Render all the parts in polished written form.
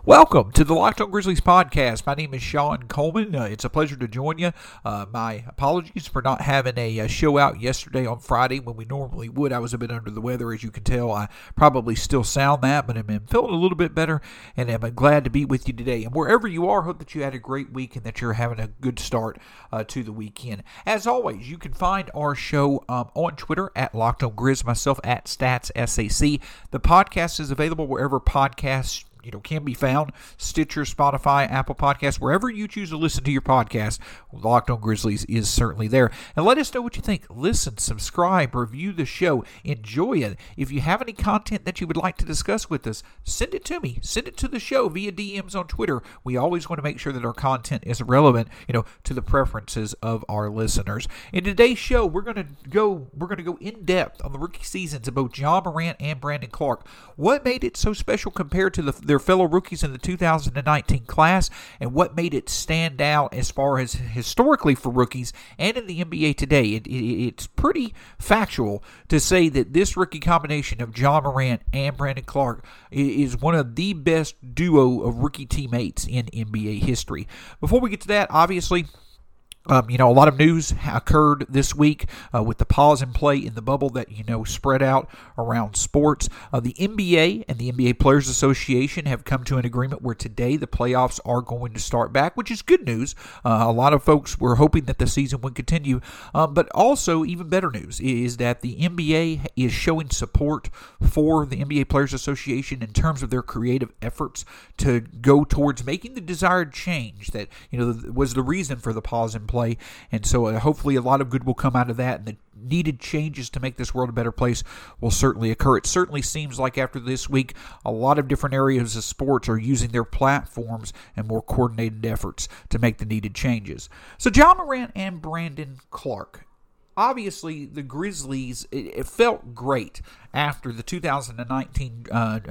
Welcome to the Locked On Grizzlies podcast. My name is Sean Coleman. It's a pleasure to join you. My apologies for not having a show out yesterday on Friday when we normally would. I was a bit under the weather, as you can tell. I probably still sound that, but I'm feeling a little bit better, and I'm glad to be with you today. And wherever you are, hope that you had a great week and that you're having a good start to the weekend. As always, you can find our show on Twitter at Locked On Grizz, myself at StatsSAC. The podcast is available wherever podcasts can be found. Stitcher, Spotify, Apple Podcasts, wherever you choose to listen to your podcast, Locked On Grizzlies is certainly there. And let us know what you think. Listen, subscribe, review the show, enjoy it. If you have any content that you would like to discuss with us, send it to me. Send it to the show via DMs on Twitter. We always want to make sure that our content is relevant, to the preferences of our listeners. In today's show, we're going to go in depth on the rookie seasons of both Ja Morant and Brandon Clarke. What made it so special compared to their fellow rookies in the 2019 class, and what made it stand out as far as historically for rookies and in the NBA today. It's pretty factual to say that this rookie combination of Ja Morant and Brandon Clarke is one of the best duo of rookie teammates in NBA history. Before we get to that, obviously, a lot of news occurred this week with the pause in play in the bubble that, spread out around sports. The NBA and the NBA Players Association have come to an agreement where today the playoffs are going to start back, which is good news. A lot of folks were hoping that the season would continue. But also, even better news is that the NBA is showing support for the NBA Players Association in terms of their creative efforts to go towards making the desired change that, was the reason for the pause in play. And so hopefully a lot of good will come out of that, and the needed changes to make this world a better place will certainly occur. It certainly seems like after this week, a lot of different areas of sports are using their platforms and more coordinated efforts to make the needed changes. So Ja Morant and Brandon Clarke. Obviously, the Grizzlies, it felt great after the 2019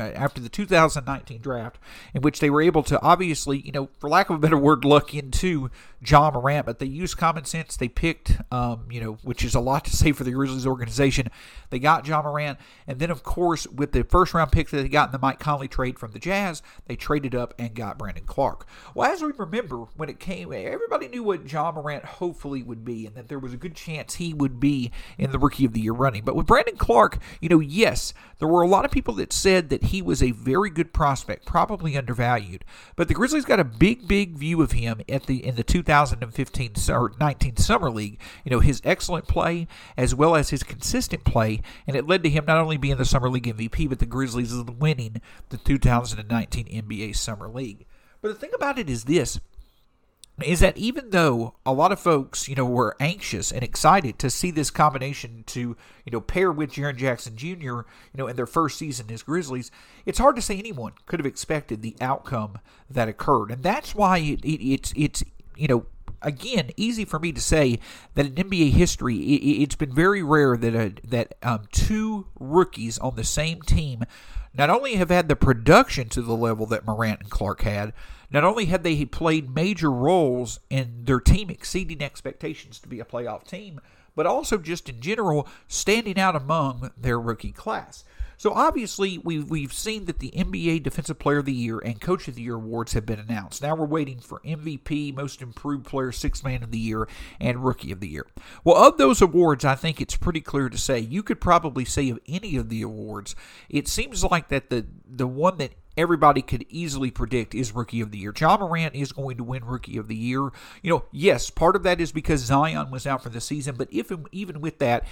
draft, in which they were able to obviously, for lack of a better word, luck into Ja Morant, but they used common sense. They picked, which is a lot to say for the Grizzlies organization. They got Ja Morant, and then of course with the first round pick that they got in the Mike Conley trade from the Jazz, they traded up and got Brandon Clarke. Well, as we remember, when it came, everybody knew what Ja Morant hopefully would be, and that there was a good chance he would be in the Rookie of the Year running. But with Brandon Clarke, yes, there were a lot of people that said that he was a very good prospect, probably undervalued. But the Grizzlies got a big view of him in the 2015 or 19 Summer League. His excellent play as well as his consistent play, and it led to him not only being the Summer League MVP, but the Grizzlies winning the 2019 NBA Summer League. But the thing about it is this, is that even though a lot of folks, were anxious and excited to see this combination to, pair with Jaren Jackson Jr., in their first season as Grizzlies, it's hard to say anyone could have expected the outcome that occurred. And that's why it's again, easy for me to say that in NBA history, it's been very rare that two rookies on the same team not only have had the production to the level that Morant and Clarke had, not only had they played major roles in their team exceeding expectations to be a playoff team, but also just in general standing out among their rookie class. So obviously, we've seen that the NBA Defensive Player of the Year and Coach of the Year awards have been announced. Now we're waiting for MVP, Most Improved Player, Sixth Man of the Year, and Rookie of the Year. Well, of those awards, I think it's pretty clear to say, you could probably say of any of the awards, it seems like that the one that everybody could easily predict is Rookie of the Year. Ja Morant is going to win Rookie of the Year. Yes, part of that is because Zion was out for the season, but even with that,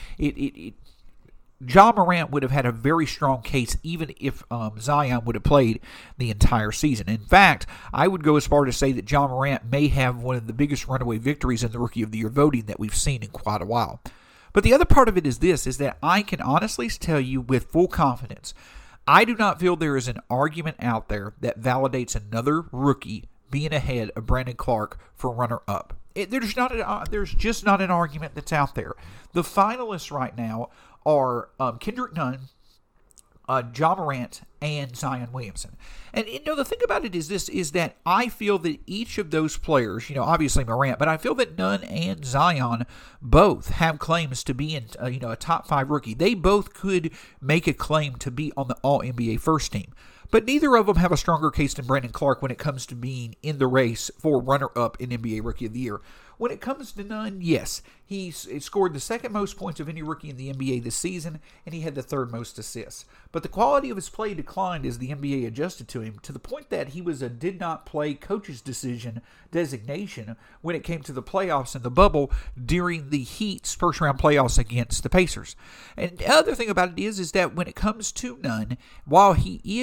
Ja Morant would have had a very strong case even if Zion would have played the entire season. In fact, I would go as far to say that Ja Morant may have one of the biggest runaway victories in the Rookie of the Year voting that we've seen in quite a while. But the other part of it is this, is that I can honestly tell you with full confidence, I do not feel there is an argument out there that validates another rookie being ahead of Brandon Clarke for runner-up. There's just not an argument that's out there. The finalists right now are Kendrick Nunn, Ja Morant, and Zion Williamson. And, the thing about it is this, is that I feel that each of those players, obviously Morant, but I feel that Nunn and Zion both have claims to be in, a top 5 rookie. They both could make a claim to be on the All-NBA first team. but neither of them have a stronger case than Brandon Clarke when it comes to being in the race for runner-up in NBA Rookie of the Year. When it comes to Nunn, yes, he scored the second most points of any rookie in the NBA this season, and he had the third most assists. But the quality of his play declined as the NBA adjusted to him, to the point that he was a did-not-play coach's decision designation when it came to the playoffs in the bubble during the Heat's first-round playoffs against the Pacers. And the other thing about it is that when it comes to Nunn, while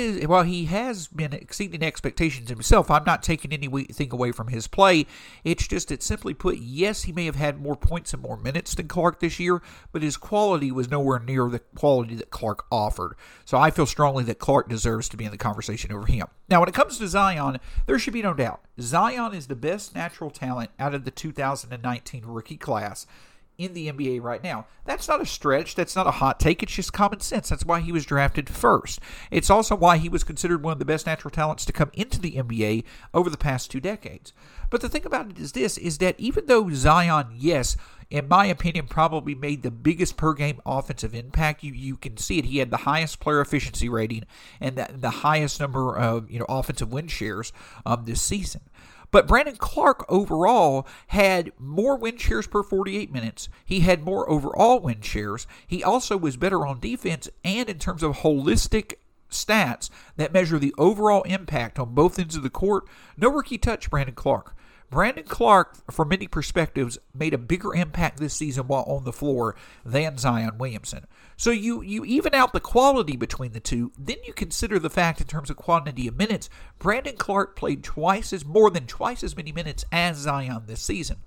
he has been exceeding expectations himself, I'm not taking anything away from his play. It's just that, simply put, yes, he may have had more points and more minutes than Clarke this year, but his quality was nowhere near the quality that Clarke offered. So I feel strongly that Clarke deserves to be in the conversation over him. Now, when it comes to Zion, there should be no doubt. Zion is the best natural talent out of the 2019 rookie class in the NBA right now. That's not a stretch. That's not a hot take. It's just common sense. That's why he was drafted first. It's also why he was considered one of the best natural talents to come into the NBA over the past 2 decades. But the thing about it is that even though Zion, yes, in my opinion, probably made the biggest per-game offensive impact, you can see it. He had the highest player efficiency rating and the highest number of offensive win shares this season. But Brandon Clarke overall had more win shares per 48 minutes. He had more overall win shares. He also was better on defense, and in terms of holistic stats that measure the overall impact on both ends of the court, no rookie touched Brandon Clarke. Brandon Clarke, from many perspectives, made a bigger impact this season while on the floor than Zion Williamson. So you even out the quality between the two, then you consider the fact in terms of quantity of minutes, Brandon Clarke played more than twice as many minutes as Zion this season.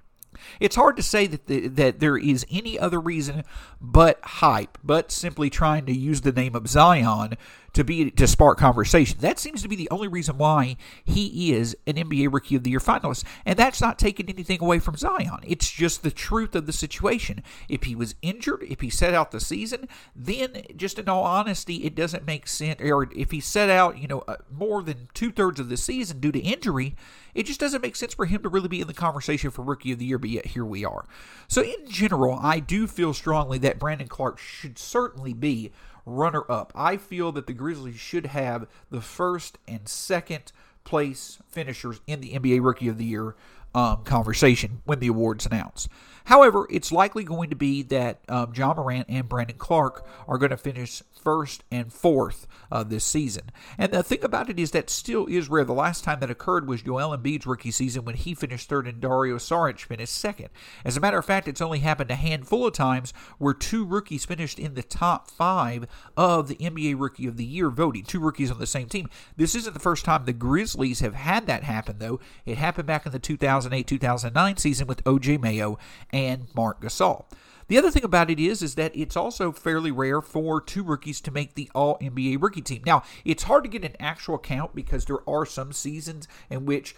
It's hard to say that there is any other reason but hype, but simply trying to use the name of Zion to spark conversation. That seems to be the only reason why he is an NBA Rookie of the Year finalist, and that's not taking anything away from Zion. It's just the truth of the situation. If he was injured, if he set out the season, then just in all honesty, it doesn't make sense. Or if he set out, more than 2/3 of the season due to injury, it just doesn't make sense for him to really be in the conversation for Rookie of the Year, but yet here we are. So in general, I do feel strongly that Brandon Clarke should certainly be runner-up. I feel that the Grizzlies should have the first and second place finishers in the NBA Rookie of the Year conversation when the award's announced. However, it's likely going to be that Ja Morant and Brandon Clarke are going to finish first and fourth this season. And the thing about it is that still is rare. The last time that occurred was Joel Embiid's rookie season when he finished third and Dario Saric finished second. As a matter of fact, it's only happened a handful of times where 2 rookies finished in the top 5 of the NBA Rookie of the Year voting. 2 rookies on the same team. This isn't the first time the Grizzlies have had that happen, though. It happened back in the 2008-2009 season with O.J. Mayo and Marc Gasol. The other thing about it is that it's also fairly rare for 2 rookies to make the All-NBA rookie team. Now, it's hard to get an actual count because there are some seasons in which,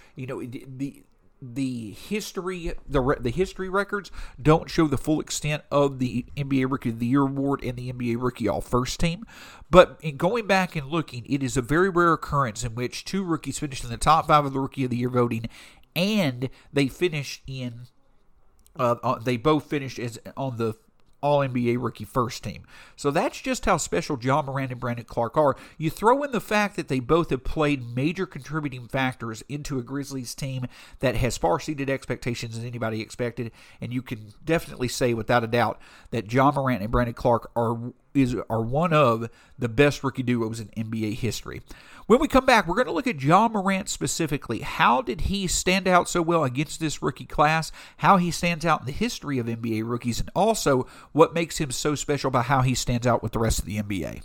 the history records don't show the full extent of the NBA Rookie of the Year award and the NBA Rookie All-First team. But in going back and looking, it is a very rare occurrence in which 2 rookies finished in the top 5 of the Rookie of the Year voting, and they finished in they both finished as on the All-NBA Rookie First team. So that's just how special Ja Morant and Brandon Clarke are. You throw in the fact that they both have played major contributing factors into a Grizzlies team that has far exceeded expectations than anybody expected, and you can definitely say without a doubt that Ja Morant and Brandon Clarke are one of the best rookie duos in NBA history. When we come back, we're going to look at Ja Morant specifically. How did he stand out so well against this rookie class? How he stands out in the history of NBA rookies, and also what makes him so special about how he stands out with the rest of the NBA.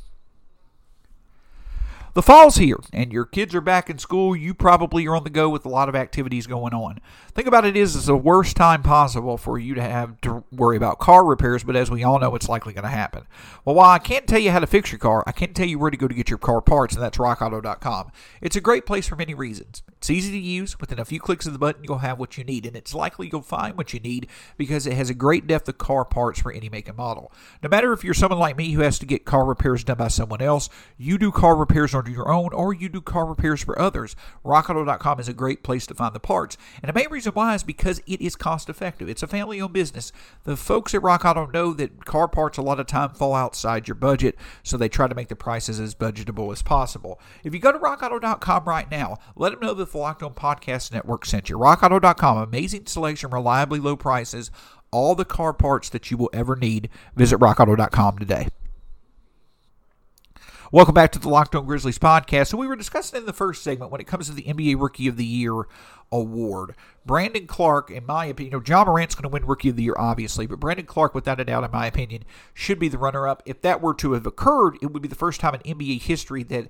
The fall's here, and your kids are back in school. You probably are on the go with a lot of activities going on. Think about it is the worst time possible for you to have to worry about car repairs, but as we all know, it's likely going to happen. Well, while I can't tell you how to fix your car, I can tell you where to go to get your car parts, and that's rockauto.com. It's a great place for many reasons. It's easy to use. Within a few clicks of the button, you'll have what you need, and it's likely you'll find what you need because it has a great depth of car parts for any make and model. No matter if you're someone like me who has to get car repairs done by someone else, you do car repairs on on your own or you do car repairs for others, RockAuto.com is a great place to find the parts. And the main reason why is because it is cost effective. It's a family-owned business. The folks at Rock Auto know that car parts a lot of time fall outside your budget, so they try to make the prices as budgetable as possible. If you go to RockAuto.com right now, let them know that the Locked On Podcast Network sent you. RockAuto.com, amazing selection, reliably low prices, all the car parts that you will ever need. Visit RockAuto.com today. Welcome back to the Locked On Grizzlies podcast. So we were discussing in the first segment when it comes to the NBA Rookie of the Year award. Brandon Clark, in my opinion, Ja Morant's going to win Rookie of the Year, obviously, but Brandon Clark, without a doubt, in my opinion, should be the runner-up. If that were to have occurred, it would be the first time in NBA history that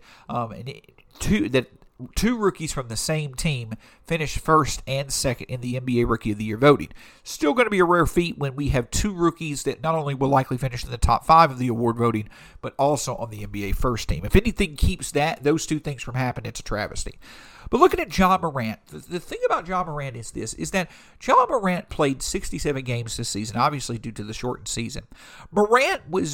two rookies from the same team finished first and second in the NBA Rookie of the Year voting. Still going to be a rare feat when we have two rookies that not only will likely finish in the top 5 of the award voting, but also on the NBA first team. If anything keeps those two things from happening, it's a travesty. But looking at Ja Morant, the thing about Ja Morant is that Ja Morant played 67 games this season, obviously due to the shortened season. Morant was,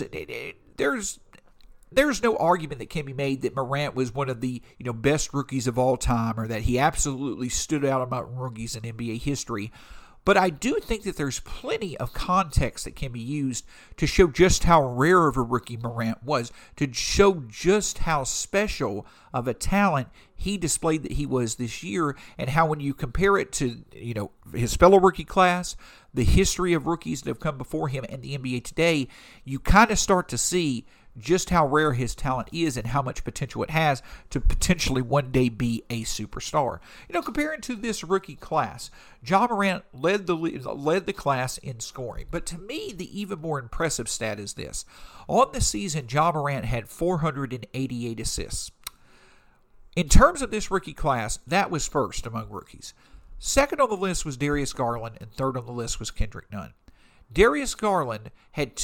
there's no argument that can be made that Morant was one of the best rookies of all time, or that he absolutely stood out among rookies in NBA history. But I do think that there's plenty of context that can be used to show just how rare of a rookie Morant was, to show just how special of a talent he displayed that he was this year, and how when you compare it to his fellow rookie class, the history of rookies that have come before him, and the NBA today, you kind of start to see just how rare his talent is and how much potential it has to potentially one day be a superstar. Comparing to this rookie class, Ja Morant led the class in scoring. But to me, the even more impressive stat is this. On the season, Ja Morant had 488 assists. In terms of this rookie class, that was first among rookies. Second on the list was Darius Garland, and third on the list was Kendrick Nunn. Darius Garland had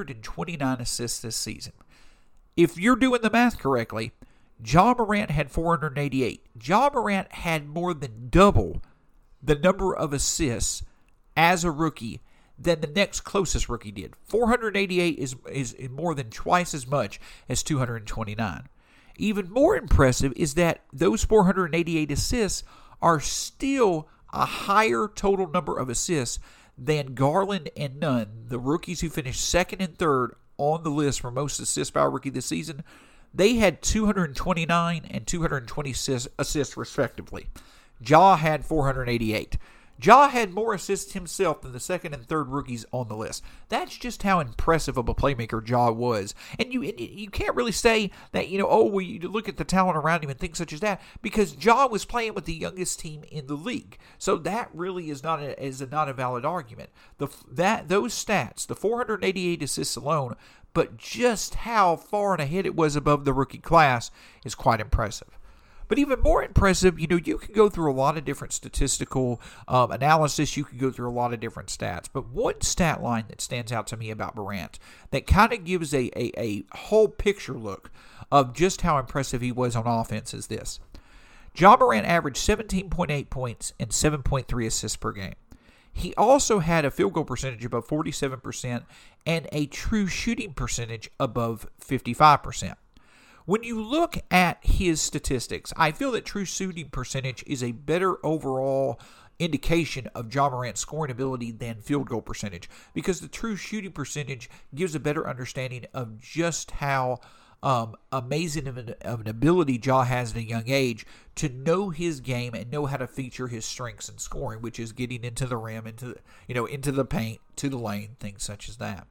229 assists this season. If you're doing the math correctly, Ja Morant had 488. Ja Morant had more than double the number of assists as a rookie than the next closest rookie did. 488 is more than twice as much as 229. Even more impressive is that those 488 assists are still a higher total number of assists than Garland and Nunn, the rookies who finished second and third on the list for most assists by a rookie this season. They had 229 and 220 assists respectively. Ja had 488. Ja had more assists himself than the second and third rookies on the list. That's just how impressive of a playmaker Ja was. And you can't really say that, you look at the talent around him and things such as that, because Ja was playing with the youngest team in the league. So that really is not a valid argument. Those stats, the 488 assists alone, but just how far and ahead it was above the rookie class is quite impressive. But even more impressive, you can go through a lot of different statistical analysis. You can go through a lot of different stats. But one stat line that stands out to me about Morant that kind of gives a whole picture look of just how impressive he was on offense is this. Ja Morant averaged 17.8 points and 7.3 assists per game. He also had a field goal percentage above 47% and a true shooting percentage above 55%. When you look at his statistics, I feel that true shooting percentage is a better overall indication of Ja Morant's scoring ability than field goal percentage, because the true shooting percentage gives a better understanding of just how amazing of an ability Ja has at a young age to know his game and know how to feature his strengths in scoring, which is getting into the rim, into the paint, to the lane, things such as that.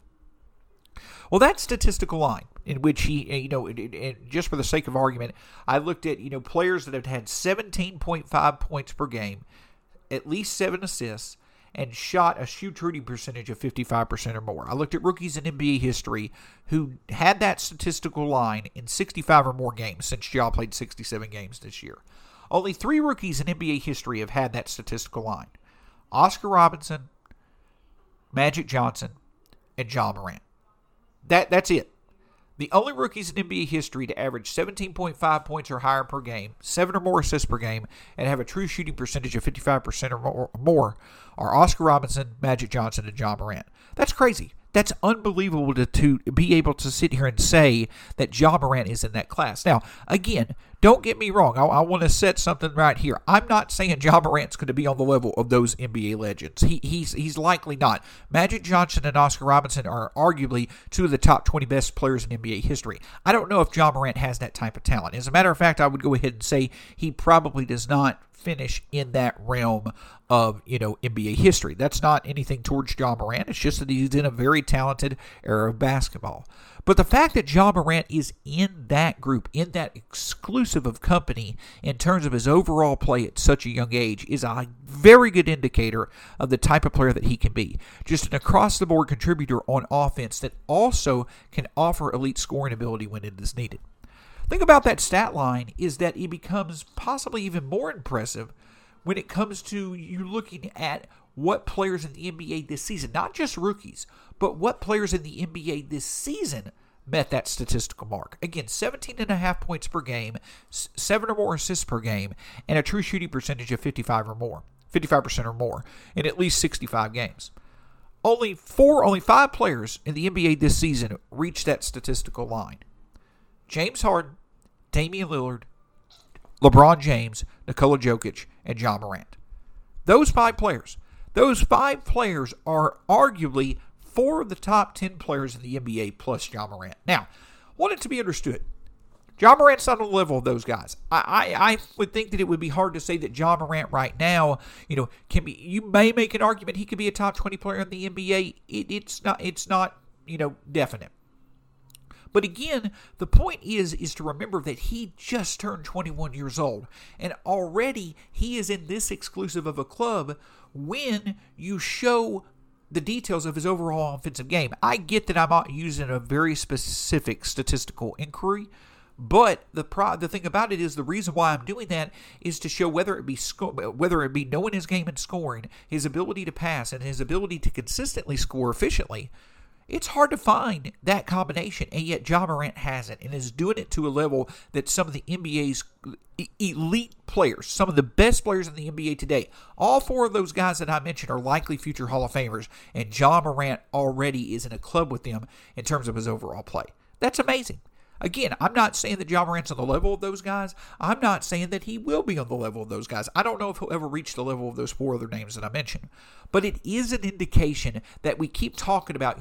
Well, that statistical line in which he, just for the sake of argument, I looked at, players that have had 17.5 points per game, at least 7 assists, and shot a shooting percentage of 55% or more. I looked at rookies in NBA history who had that statistical line in 65 or more games, since Ja played 67 games this year. Only 3 rookies in NBA history have had that statistical line: Oscar Robertson, Magic Johnson, and Ja Morant. That's it. The only rookies in NBA history to average 17.5 points or higher per game, 7 or more assists per game, and have a true shooting percentage of 55% or more are Oscar Robertson, Magic Johnson, and Ja Morant. That's crazy. That's unbelievable to be able to sit here and say that Ja Morant is in that class. Now, again, don't get me wrong. I want to set something right here. I'm not saying Ja Morant's going to be on the level of those NBA legends. He's likely not. Magic Johnson and Oscar Robertson are arguably two of the top 20 best players in NBA history. I don't know if Ja Morant has that type of talent. As a matter of fact, I would go ahead and say he probably does not finish in that realm of, NBA history. That's not anything towards Ja Morant. It's just that he's in a very talented era of basketball. But the fact that Ja Morant is in that group, in that exclusive of company in terms of his overall play at such a young age is a very good indicator of the type of player that he can be. Just an across-the-board contributor on offense that also can offer elite scoring ability when it is needed. Thing about that stat line is that it becomes possibly even more impressive when it comes to you looking at what players in the NBA this season, not just rookies, but what players in the NBA this season met that statistical mark. Again, 17.5 points per game, 7 or more assists per game, and a true shooting percentage of 55% or more in at least 65 games. Only 5 players in the NBA this season reached that statistical line. James Harden, Damian Lillard, LeBron James, Nikola Jokic, and Ja Morant. Those 5 players are arguably 4 of the top 10 players in the NBA plus Ja Morant. Now, want it to be understood, Ja Morant's not on the level of those guys. I would think that it would be hard to say that Ja Morant right now, can be. You may make an argument he could be a top 20 player in the NBA. It's not definite. But again, the point is to remember that he just turned 21 years old. And already he is in this exclusive of a club when you show the details of his overall offensive game. I get that I'm not using a very specific statistical inquiry, but the thing about it is the reason why I'm doing that is to show whether it be knowing his game and scoring, his ability to pass, and his ability to consistently score efficiently. It's hard to find that combination, and yet Ja Morant has it and is doing it to a level that some of the NBA's elite players, some of the best players in the NBA today, all 4 of those guys that I mentioned are likely future Hall of Famers, and Ja Morant already is in a club with them in terms of his overall play. That's amazing. Again, I'm not saying that Ja Morant's on the level of those guys. I'm not saying that he will be on the level of those guys. I don't know if he'll ever reach the level of those 4 other names that I mentioned. But it is an indication that we keep talking about,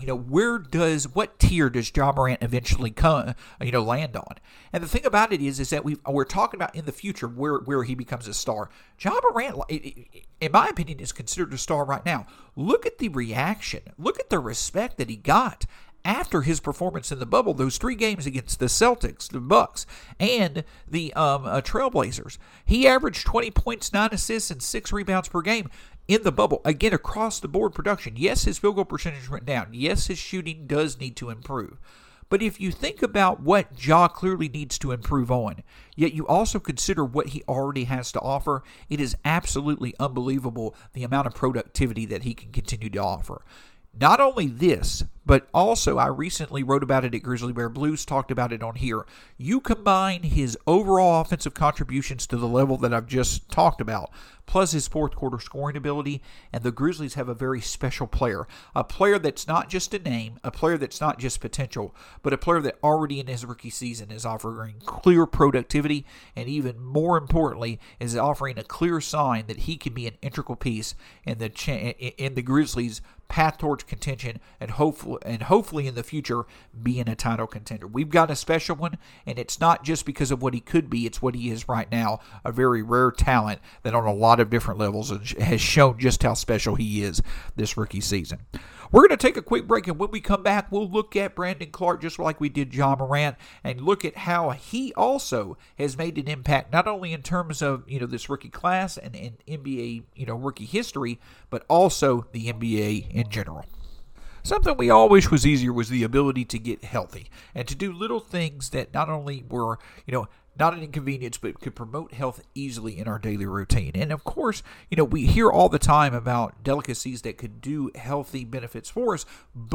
what tier does Ja Morant eventually land on? And the thing about it is that we're talking about in the future where he becomes a star. Ja Morant, in my opinion, is considered a star right now. Look at the reaction. Look at the respect that he got after his performance in the bubble, those 3 games against the Celtics, the Bucks, and the Trailblazers. He averaged 20 points, 9 assists, and 6 rebounds per game in the bubble. Again, across the board production. Yes, his field goal percentage went down. Yes, his shooting does need to improve. But if you think about what Ja clearly needs to improve on, yet you also consider what he already has to offer, it is absolutely unbelievable the amount of productivity that he can continue to offer. Not only this, but also I recently wrote about it at Grizzly Bear Blues, talked about it on here. You combine his overall offensive contributions to the level that I've just talked about, plus his fourth quarter scoring ability, and the Grizzlies have a very special player. A player that's not just a name, a player that's not just potential, but a player that already in his rookie season is offering clear productivity, and even more importantly, is offering a clear sign that he can be an integral piece in the Grizzlies' path towards contention, and hopefully in the future being a title contender. We've got a special one, and it's not just because of what he could be, it's what he is right now, a very rare talent that on a lot of different levels has shown just how special he is this rookie season. We're going to take a quick break, and when we come back, we'll look at Brandon Clarke just like we did Ja Morant, and look at how he also has made an impact, not only in terms of this rookie class and NBA rookie history, but also the NBA in general. Something we all wish was easier was the ability to get healthy and to do little things that not only were not an inconvenience, but could promote health easily in our daily routine. And of course, we hear all the time about delicacies that could do healthy benefits for us, but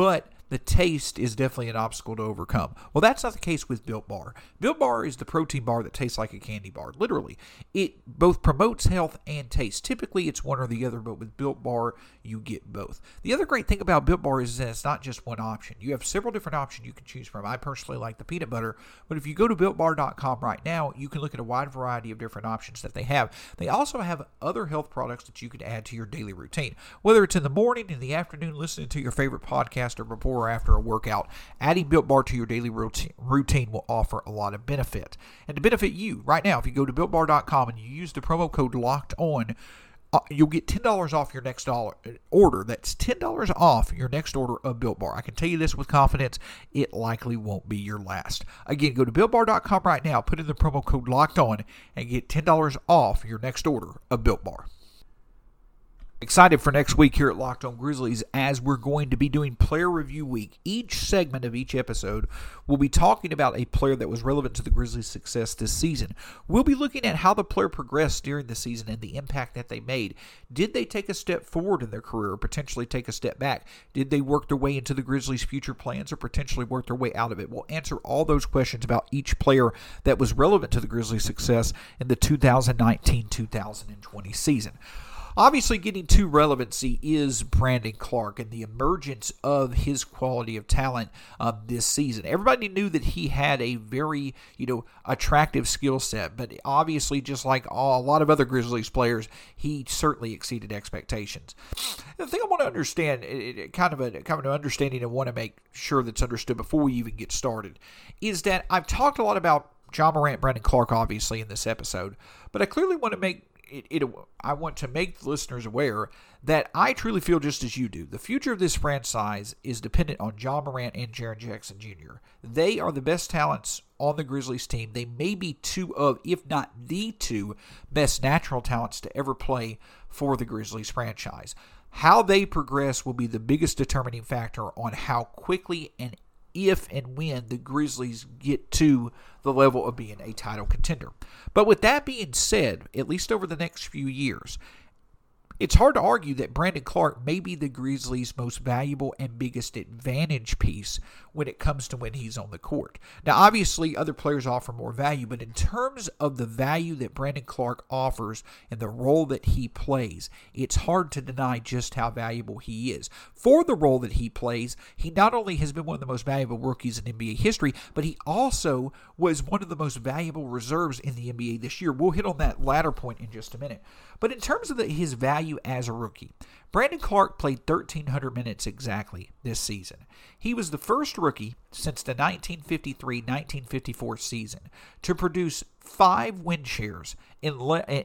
the taste is definitely an obstacle to overcome. Well, that's not the case with Built Bar. Built Bar is the protein bar that tastes like a candy bar. Literally, it both promotes health and taste. Typically, it's one or the other, but with Built Bar, you get both. The other great thing about Built Bar is that it's not just one option. You have several different options you can choose from. I personally like the peanut butter, but if you go to BuiltBar.com right now, you can look at a wide variety of different options that they have. They also have other health products that you can add to your daily routine. Whether it's in the morning, in the afternoon, listening to your favorite podcast, or before or after a workout, adding Built Bar to your daily routine will offer a lot of benefit. And to benefit you, right now, if you go to BuiltBar.com and you use the promo code LOCKEDON, you'll get $10 off your next order. That's $10 off your next order of Built Bar. I can tell you this with confidence, it likely won't be your last. Again, go to BuiltBar.com right now, put in the promo code LOCKEDON, and get $10 off your next order of Built Bar. Excited for next week here at Locked On Grizzlies, as we're going to be doing Player Review Week. Each segment of each episode will be talking about a player that was relevant to the Grizzlies' success this season. We'll be looking at how the player progressed during the season and the impact that they made. Did they take a step forward in their career or potentially take a step back? Did they work their way into the Grizzlies' future plans or potentially work their way out of it? We'll answer all those questions about each player that was relevant to the Grizzlies' success in the 2019-2020 season. Obviously, getting to relevancy is Brandon Clarke and the emergence of his quality of talent this season. Everybody knew that he had a very, attractive skill set, but obviously, just like a lot of other Grizzlies players, he certainly exceeded expectations. The thing I want to understand, kind of an understanding I want to make sure that's understood before we even get started, is that I've talked a lot about Ja Morant, Brandon Clarke, obviously, in this episode, but I clearly want to make I want to make the listeners aware that I truly feel just as you do. The future of this franchise is dependent on Ja Morant and Jaren Jackson Jr. They are the best talents on the Grizzlies team. They may be two of, if not the two, best natural talents to ever play for the Grizzlies franchise. How they progress will be the biggest determining factor on how quickly and if and when the Grizzlies get to the level of being a title contender. But with that being said, at least over the next few years, it's hard to argue that Brandon Clarke may be the Grizzlies' most valuable and biggest advantage piece when it comes to when he's on the court. Now, obviously, other players offer more value, but in terms of the value that Brandon Clarke offers and the role that he plays, it's hard to deny just how valuable he is. For the role that he plays, he not only has been one of the most valuable rookies in NBA history, but he also was one of the most valuable reserves in the NBA this year. We'll hit on that latter point in just a minute. But in terms of his value as a rookie, Brandon Clarke played 1,300 minutes exactly this season. He was the first rookie since the 1953-1954 season to produce 5 win shares in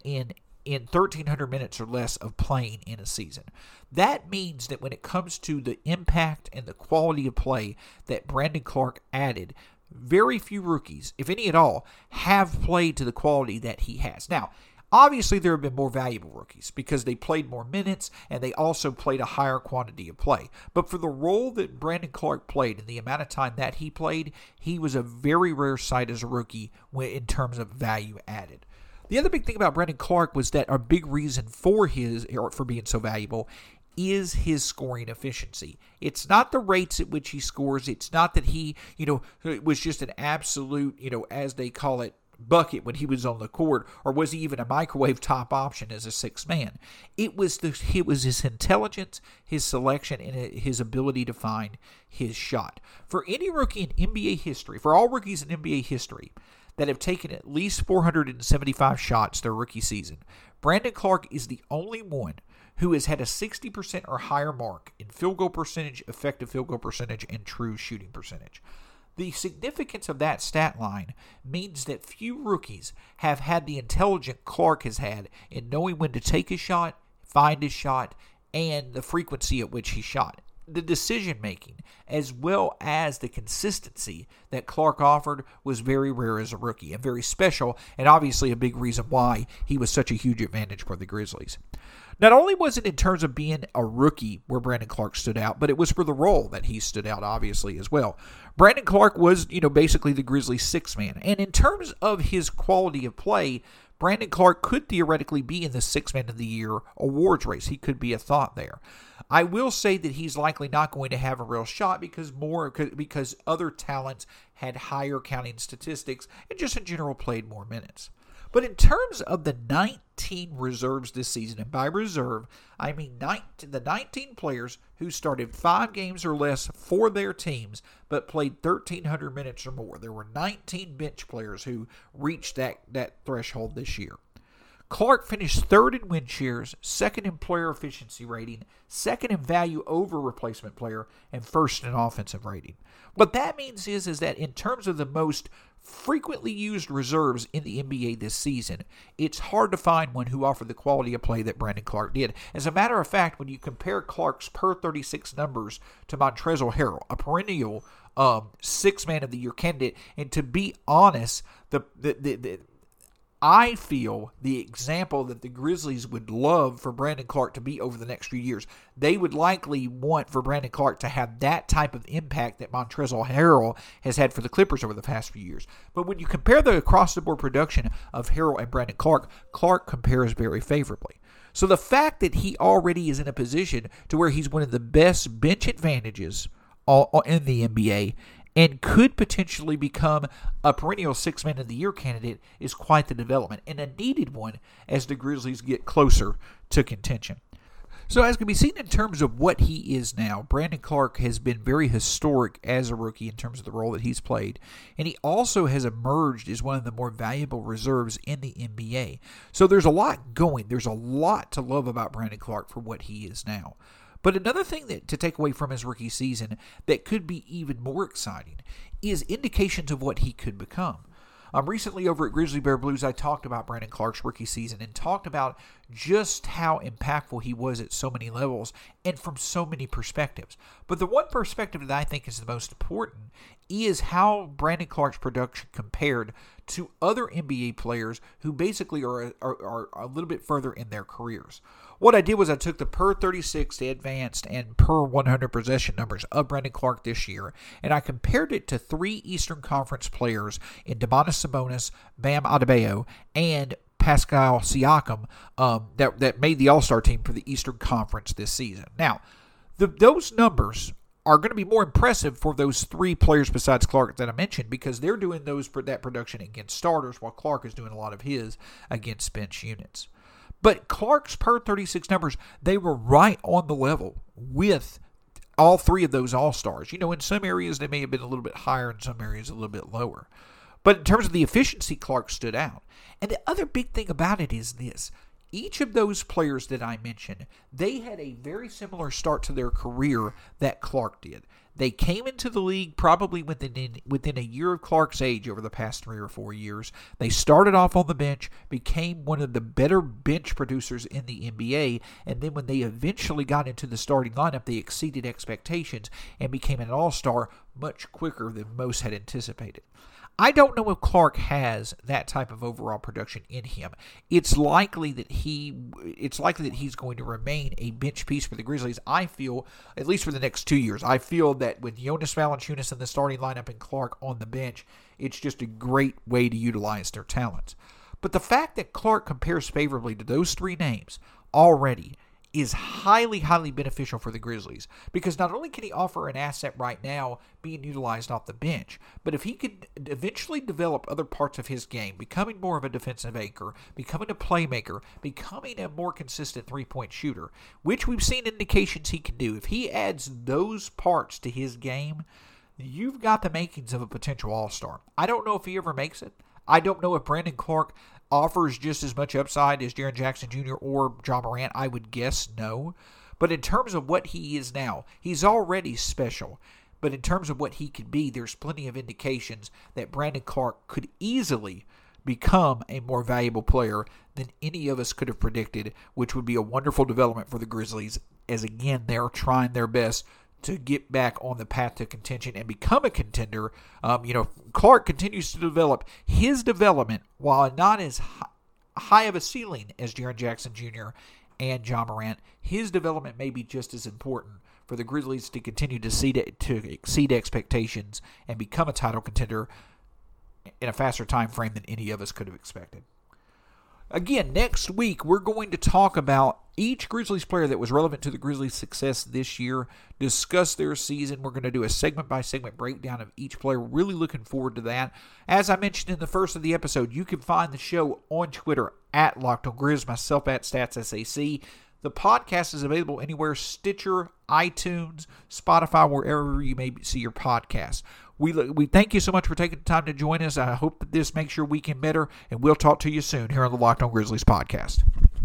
1,300 minutes or less of playing in a season. That means that when it comes to the impact and the quality of play that Brandon Clarke added, very few rookies, if any at all, have played to the quality that he has. Now, obviously, there have been more valuable rookies because they played more minutes and they also played a higher quantity of play. But for the role that Brandon Clarke played and the amount of time that he played, he was a very rare sight as a rookie in terms of value added. The other big thing about Brandon Clarke was that a big reason for being so valuable is his scoring efficiency. It's not the rates at which he scores. It's not that he, was just an absolute, as they call it, bucket when he was on the court, or was he even a microwave top option as a sixth man. It was his intelligence, his selection, and his ability to find his shot. For any rookie in NBA history, for all rookies in NBA history that have taken at least 475 shots their rookie season, Brandon Clarke is the only one who has had a 60% or higher mark in field goal percentage, effective field goal percentage, and true shooting percentage. The significance of that stat line means that few rookies have had the intelligence Clarke has had in knowing when to take his shot, find his shot, and the frequency at which he shot. The decision-making, as well as the consistency that Clarke offered, was very rare as a rookie and very special, and obviously a big reason why he was such a huge advantage for the Grizzlies. Not only was it in terms of being a rookie where Brandon Clarke stood out, but it was for the role that he stood out, obviously, as well. Brandon Clarke was, basically the Grizzlies' sixth man. And in terms of his quality of play, Brandon Clarke could theoretically be in the Sixth Man of the Year awards race. He could be a thought there. I will say that he's likely not going to have a real shot because other talents had higher counting statistics and just in general played more minutes. But in terms of the 19 reserves this season, and by reserve, I mean the 19 players who started 5 games or less for their teams but played 1,300 minutes or more. There were 19 bench players who reached that threshold this year. Clarke finished third in win shares, second in player efficiency rating, second in value over replacement player, and first in offensive rating. What that means is that in terms of the most frequently used reserves in the NBA this season, it's hard to find one who offered the quality of play that Brandon Clarke did. As a matter of fact, when you compare Clarke's per 36 numbers to Montrezl Harrell, a perennial Sixth Man of the Year candidate, and to be honest, I feel the example that the Grizzlies would love for Brandon Clarke to be over the next few years. They would likely want for Brandon Clarke to have that type of impact that Montrezl Harrell has had for the Clippers over the past few years. But when you compare the across-the-board production of Harrell and Brandon Clarke, Clarke compares very favorably. So the fact that he already is in a position to where he's one of the best bench advantages in the NBA and could potentially become a perennial Sixth Man of the Year candidate is quite the development, and a needed one as the Grizzlies get closer to contention. So as can be seen in terms of what he is now, Brandon Clarke has been very historic as a rookie in terms of the role that he's played, and he also has emerged as one of the more valuable reserves in the NBA. So there's a lot going. There's a lot to love about Brandon Clarke for what he is now. But another thing to take away from his rookie season that could be even more exciting is indications of what he could become. Recently over at Grizzly Bear Blues, I talked about Brandon Clarke's rookie season and talked about just how impactful he was at so many levels and from so many perspectives. But the one perspective that I think is the most important is how Brandon Clarke's production compared to other NBA players who basically are a little bit further in their careers. What I did was I took the per 36 advanced and per 100 possession numbers of Brandon Clarke this year, and I compared it to 3 Eastern Conference players in Domantas Sabonis, Bam Adebayo, and Pascal Siakam that made the All-Star team for the Eastern Conference this season. Now, those numbers are going to be more impressive for those 3 players besides Clarke that I mentioned because they're doing that production against starters while Clarke is doing a lot of his against bench units. But Clarke's per 36 numbers, they were right on the level with all 3 of those All-Stars. In some areas they may have been a little bit higher, in some areas a little bit lower. But in terms of the efficiency, Clarke stood out. And the other big thing about it is this. Each of those players that I mentioned, they had a very similar start to their career that Clarke did. They came into the league probably within a year of Clarke's age over the past 3 or 4 years. They started off on the bench, became one of the better bench producers in the NBA, and then when they eventually got into the starting lineup, they exceeded expectations and became an all-star much quicker than most had anticipated. I don't know if Clarke has that type of overall production in him. It's likely that he's going to remain a bench piece for the Grizzlies. I feel, at least for the next 2 years, I feel that with Jonas Valanciunas in the starting lineup and Clarke on the bench, it's just a great way to utilize their talents. But the fact that Clarke compares favorably to those 3 names already is highly, highly beneficial for the Grizzlies because not only can he offer an asset right now being utilized off the bench, but if he could eventually develop other parts of his game, becoming more of a defensive anchor, becoming a playmaker, becoming a more consistent three-point shooter, which we've seen indications he can do, if he adds those parts to his game, you've got the makings of a potential all-star. I don't know if he ever makes it. I don't know if Brandon Clarke offers just as much upside as Jaren Jackson Jr. or Ja Morant. I would guess no. But in terms of what he is now, he's already special. But in terms of what he could be, there's plenty of indications that Brandon Clarke could easily become a more valuable player than any of us could have predicted, which would be a wonderful development for the Grizzlies as, again, they're trying their best to get back on the path to contention and become a contender. Clarke continues to develop. His development, while not as high of a ceiling as Jaren Jackson Jr. and Ja Morant, his development may be just as important for the Grizzlies to continue to exceed expectations and become a title contender in a faster time frame than any of us could have expected. Again, next week we're going to talk about each Grizzlies player that was relevant to the Grizzlies' success this year, discuss their season. We're going to do a segment-by-segment breakdown of each player. Really looking forward to that. As I mentioned in the first of the episode, you can find the show on Twitter at LockedOnGrizz, myself at StatsSAC. The podcast is available anywhere: Stitcher, iTunes, Spotify, wherever you may see your podcast. We thank you so much for taking the time to join us. I hope that this makes your weekend better, and we'll talk to you soon here on the Locked On Grizzlies podcast.